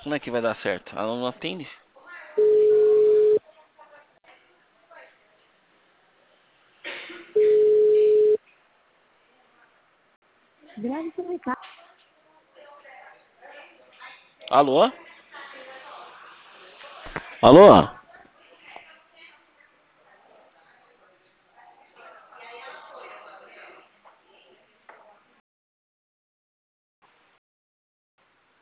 Como é que vai dar certo? Ela não atende? Grave seu recado. Alô? Alô?